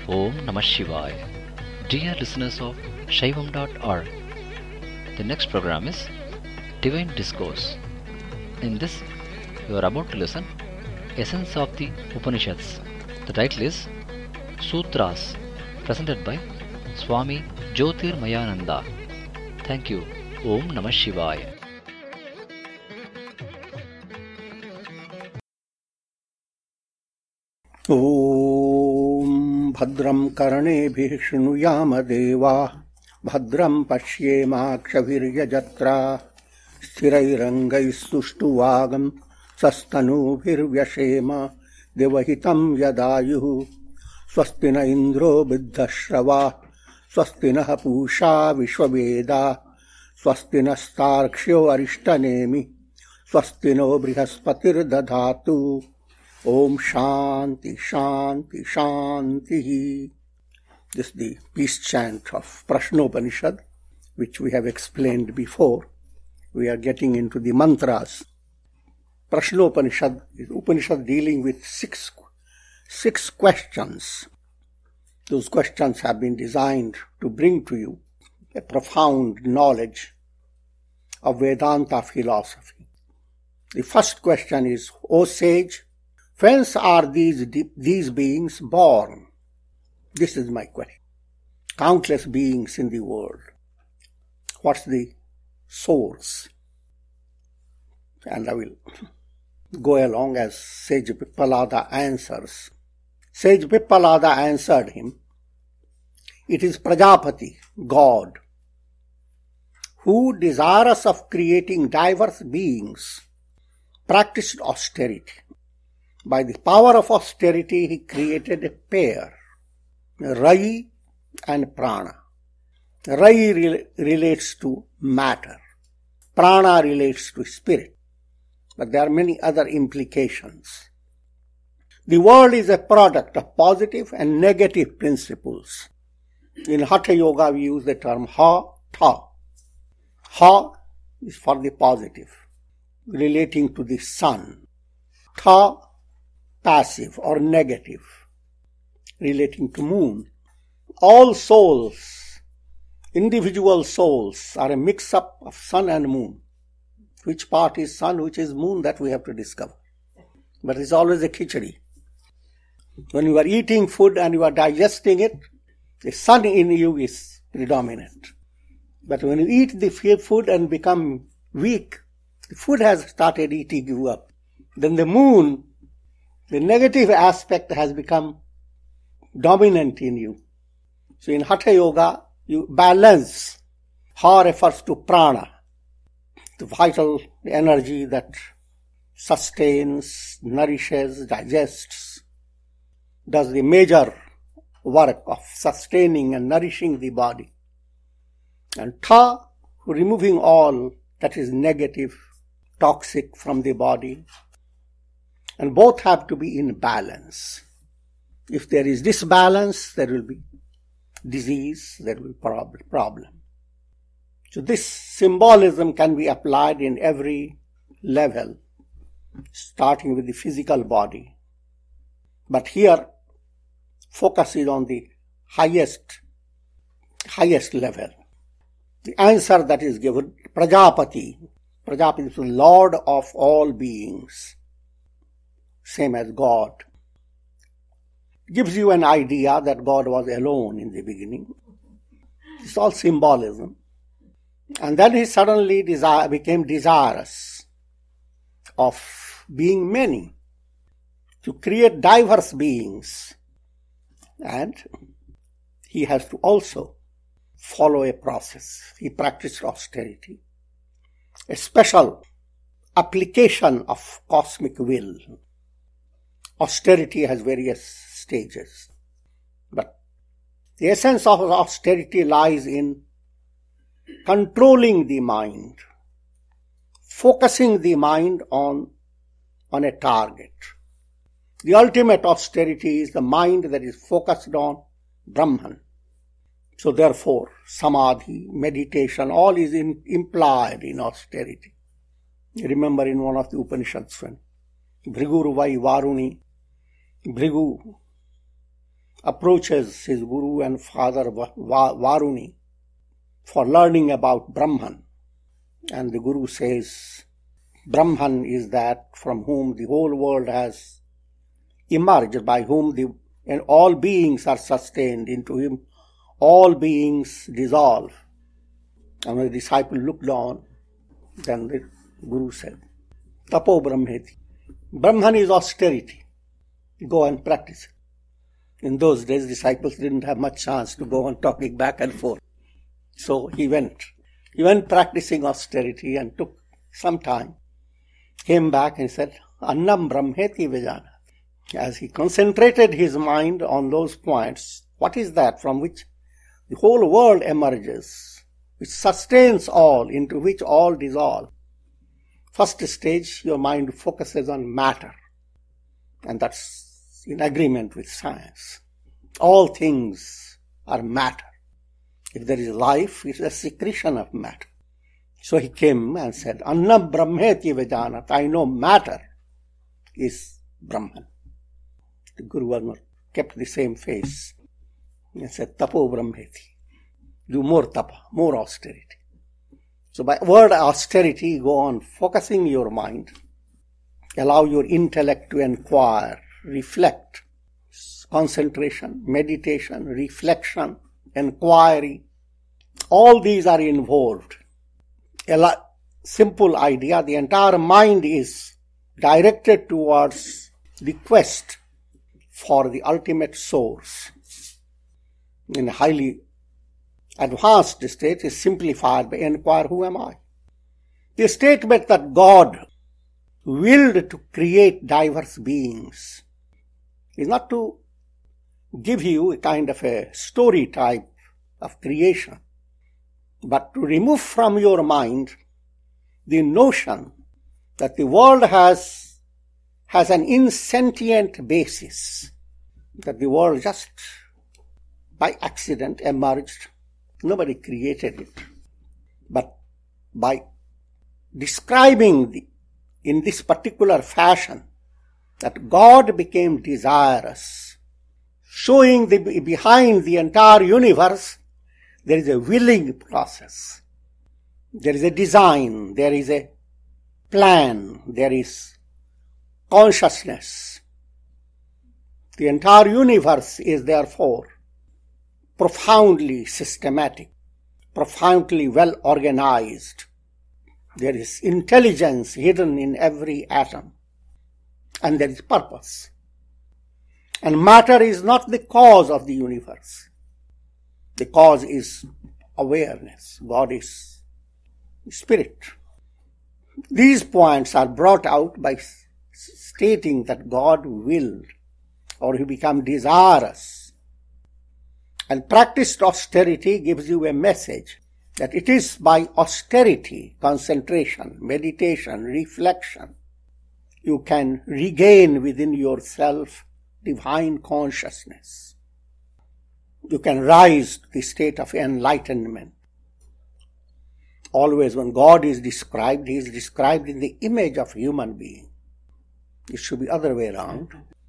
Om Namah Shivaya. Dear listeners of Shaivam.org, the next program is Divine Discourse. In this, you are about to listen Essence of the Upanishads. The title is Sutras, presented by Swami Jyotirmayananda. Thank you. Om Namah Shivaya. ॐ भद्रं कर्णेभिः शृणुयाम देवाः भद्रं पश्येमाक्षभिर्यजत्राः स्थिरैरङ्गैस्तुष्टुवागं सस्तनूभिर्व्यशेम देवहितं यदायुः स्वस्ति न इन्द्रो बुद्धश्रवाः स्वस्ति नः पूषा विश्ववेदाः स्वस्ति नस्तार्क्ष्यो अरिष्टनेमि स्वस्ति नो बृहस्पतिर्दधातु Om Shanti Shanti Shanti. This is the peace chant of Prashnopanishad, which we have explained before. We are getting into the mantras. Prashnopanishad is Upanishad dealing with six questions. Those questions have been designed to bring to you a profound knowledge of Vedanta philosophy. The first question is, O sage, whence are these beings born? This is my question. Countless beings in the world. What's the source? And I will go along as Sage Pippalada answers. Sage Pippalada answered him, it is Prajapati, God, who, desirous of creating diverse beings, practiced austerity. By the power of austerity, he created a pair, Rai and Prana. Rai relates to matter. Prana relates to spirit. But there are many other implications. The world is a product of positive and negative principles. In Hatha Yoga, we use the term Ha-Tha. Ha is for the positive, relating to the sun. Tha, passive or negative, relating to moon. All souls, individual souls, are a mix-up of sun and moon. Which part is sun, which is moon, that we have to discover. But it's always a khichdi. When you are eating food and you are digesting it, the sun in you is predominant. But when you eat the food and become weak, the food has started eating you up. Then the moon, the negative aspect, has become dominant in you. So in Hatha Yoga, you balance. Ha refers to prana, the vital energy that sustains, nourishes, digests, does the major work of sustaining and nourishing the body. And Tha, removing all that is negative, toxic from the body. And both have to be in balance. If there is disbalance, there will be disease, there will be problem. So this symbolism can be applied in every level, starting with the physical body. But here, focus is on the highest level. The answer that is given, Prajapati. Prajapati is the Lord of all beings. Same as God. Gives you an idea that God was alone in the beginning. It's all symbolism. And then he suddenly became desirous of being many, to create diverse beings. And he has to also follow a process. He practiced austerity, a special application of cosmic will. Austerity has various stages, but the essence of austerity lies in controlling the mind, focusing the mind on a target. The ultimate austerity is the mind that is focused on Brahman. So therefore, samadhi, meditation, all is implied in austerity. Remember in one of the Upanishads, Bhriguruvai Varuni, Bhrigu approaches his guru and father Varuni for learning about Brahman. And the guru says, Brahman is that from whom the whole world has emerged, by whom and all beings are sustained. Into him all beings dissolve. And when the disciple looked on, then the guru said, Tapo Brahmeti. Brahman is austerity. Go and practice it. In those days, disciples didn't have much chance to go on talking back and forth. So he went. He went practicing austerity and took some time. Came back and said, Annam Brahmeti Vijana. As he concentrated his mind on those points, what is that from which the whole world emerges, which sustains all, into which all dissolve? First stage, your mind focuses on matter. And that's in agreement with science. All things are matter. If there is life, it's a secretion of matter. So he came and said, Anna Brahmeti Vedanat. I know matter is Brahman. The Guru was not kept the same face. He said, Tapo Brahmeti. Do more tapa, more austerity. So by word austerity, go on focusing your mind. Allow your intellect to inquire, reflect. Concentration, meditation, reflection, inquiry. All these are involved. A simple idea, the entire mind is directed towards the quest for the ultimate source. In a highly advanced state is simplified by inquire, who am I? The statement that God willed to create diverse beings is not to give you a kind of a story type of creation, but to remove from your mind the notion that the world has an insentient basis, that the world just by accident emerged. Nobody created it. But by describing in this particular fashion that God became desirous, showing behind the entire universe, there is a willing process. There is a design, there is a plan, there is consciousness. The entire universe is therefore profoundly systematic, profoundly well organized. There is intelligence hidden in every atom, and there is purpose. And matter is not the cause of the universe. The cause is awareness. God is spirit. These points are brought out by stating that God willed, or he became desirous. And practiced austerity gives you a message that it is by austerity, concentration, meditation, reflection, you can regain within yourself divine consciousness. You can rise to the state of enlightenment. Always when God is described, he is described in the image of human being. It should be other way around.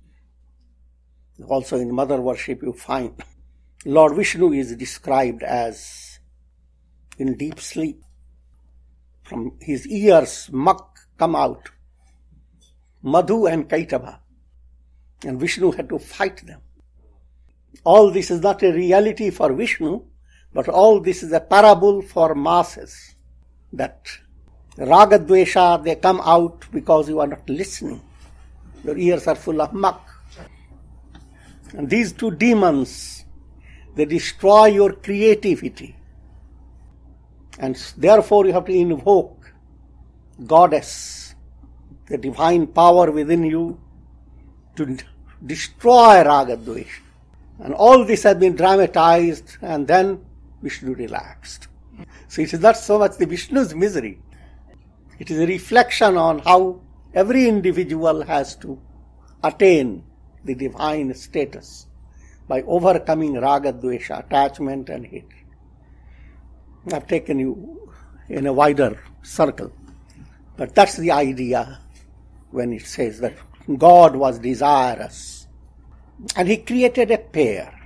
Also in mother worship you find Lord Vishnu is described as in deep sleep. From his ears muck come out, Madhu and Kaitava, and Vishnu had to fight them. All this is not a reality for Vishnu, but all this is a parable for masses. That Raga Dvesha, they come out because you are not listening. Your ears are full of muck. And these two demons, they destroy your creativity. And therefore you have to invoke Goddess, the divine power within you, to destroy Raga Dvesha. And all this has been dramatized, and then Vishnu relaxed. So it is not so much the Vishnu's misery. It is a reflection on how every individual has to attain the divine status by overcoming Raga Dvesha, attachment and hate. I've taken you in a wider circle. But that's the idea when it says that God was desirous. And he created a pair,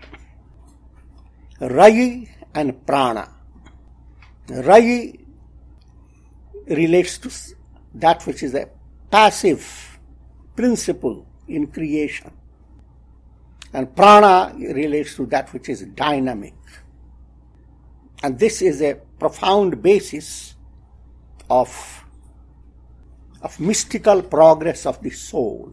Rayi and Prana. Rayi relates to that which is a passive principle in creation, and Prana relates to that which is dynamic. And this is a profound basis of mystical progress of the soul.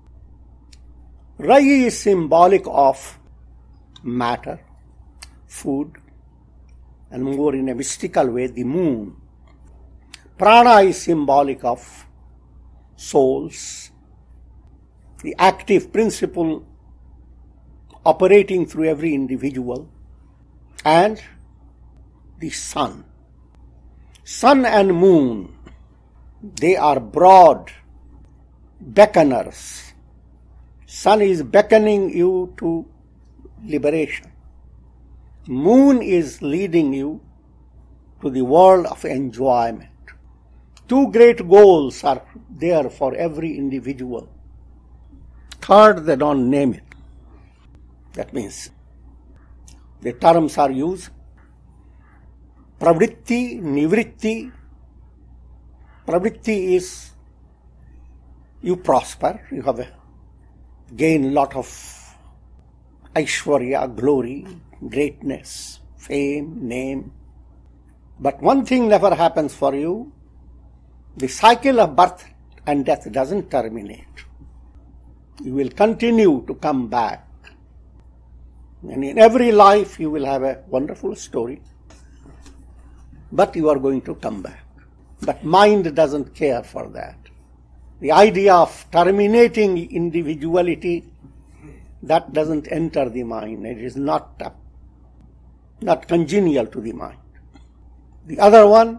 Rayi is symbolic of matter, food, and more in a mystical way, the moon. Prana is symbolic of souls, the active principle operating through every individual, and the sun. Sun and moon, they are broad beckoners. Sun is beckoning you to liberation. Moon is leading you to the world of enjoyment. Two great goals are there for every individual. Third, they don't name it. That means the terms are used. Pravritti, nivritti. Pravritti is you prosper, you have gain lot of aishwarya, glory, greatness, fame, name. But one thing never happens for you. The cycle of birth and death doesn't terminate. You will continue to come back. And in every life you will have a wonderful story. But you are going to come back. But mind doesn't care for that. The idea of terminating individuality, that doesn't enter the mind. It is not congenial to the mind. The other one,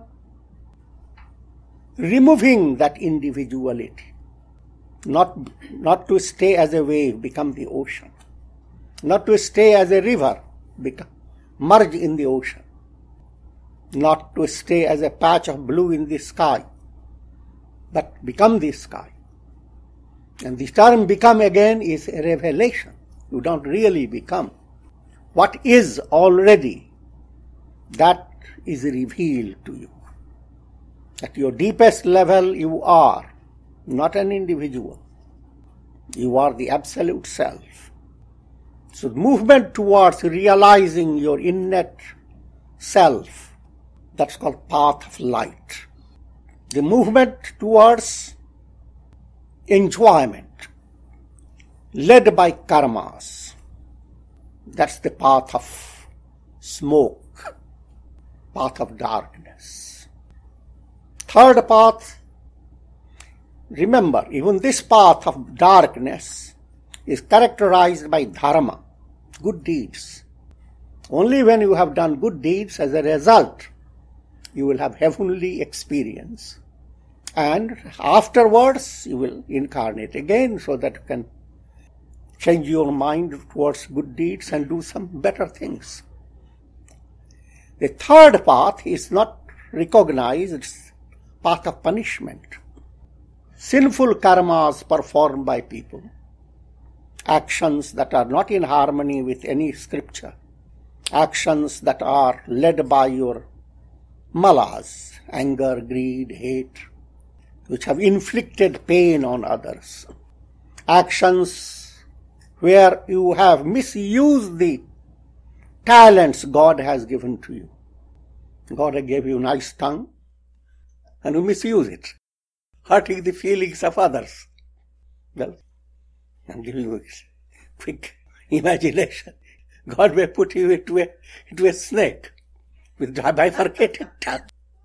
removing that individuality. Not to stay as a wave, become the ocean. Not to stay as a river, merge in the ocean. Not to stay as a patch of blue in the sky, but become the sky. And the term become again is a revelation. You don't really become. What is already, that is revealed to you. At your deepest level you are not an individual. You are the absolute self. So the movement towards realizing your innate self, that's called path of light. The movement towards enjoyment, led by karmas, that's the path of smoke, path of darkness. Third path, remember, even this path of darkness is characterized by dharma, good deeds. Only when you have done good deeds, as a result, you will have heavenly experience. And afterwards, you will incarnate again so that you can change your mind towards good deeds and do some better things. The third path is not recognized, it's path of punishment. Sinful karmas performed by people, actions that are not in harmony with any scripture, actions that are led by your malas, anger, greed, hate, which have inflicted pain on others. Actions where you have misused the talents God has given to you. God gave you a nice tongue and you misuse it, hurting the feelings of others. Well, I'm giving you a quick imagination. God may put you into a snake with bifurcated tongue.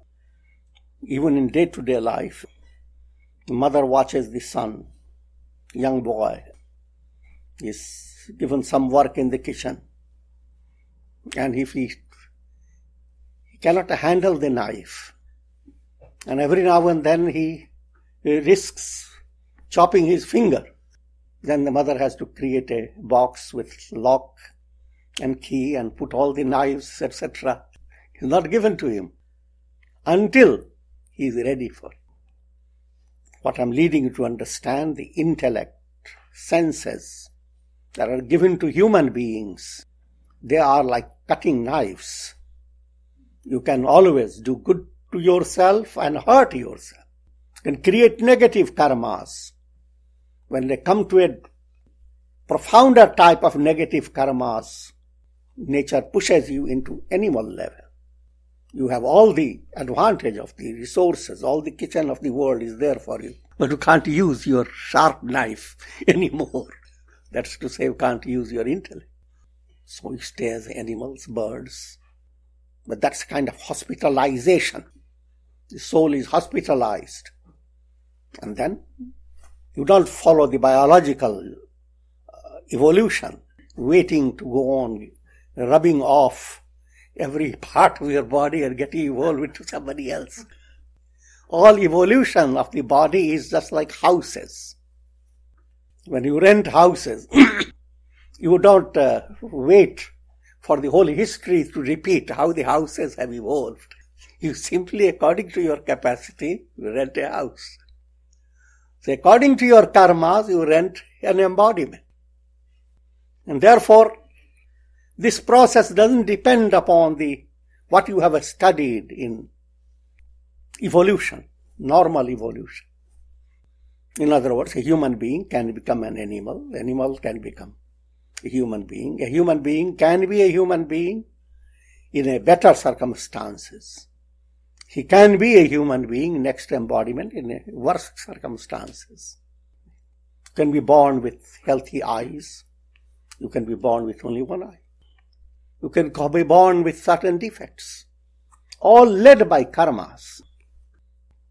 Even in day-to-day life, the mother watches the son, young boy, is given some work in the kitchen, and if he cannot handle the knife, and every now and then he risks chopping his finger, then the mother has to create a box with lock and key and put all the knives, etc. It's not given to him until he is ready for it. What I'm leading you to understand, the intellect, senses, that are given to human beings, they are like cutting knives. You can always do good to yourself and hurt yourself. You can create negative karmas. When they come to a profounder type of negative karmas, nature pushes you into animal level. You have all the advantage of the resources, all the kitchen of the world is there for you. But you can't use your sharp knife anymore. That's to say, you can't use your intellect. So you stay as animals, birds. But that's kind of hospitalization. The soul is hospitalized. And then you don't follow the biological evolution, waiting to go on, rubbing off every part of your body and getting evolved into somebody else. All evolution of the body is just like houses. When you rent houses, you don't wait for the whole history to repeat how the houses have evolved. You simply, according to your capacity, you rent a house. So according to your karmas, you rent an embodiment. And therefore, this process doesn't depend upon what you have studied in evolution, normal evolution. In other words, a human being can become an animal can become a human being can be a human being in a better circumstances. He can be a human being, next embodiment, in a worse circumstances. You can be born with healthy eyes. You can be born with only one eye. You can be born with certain defects, all led by karmas.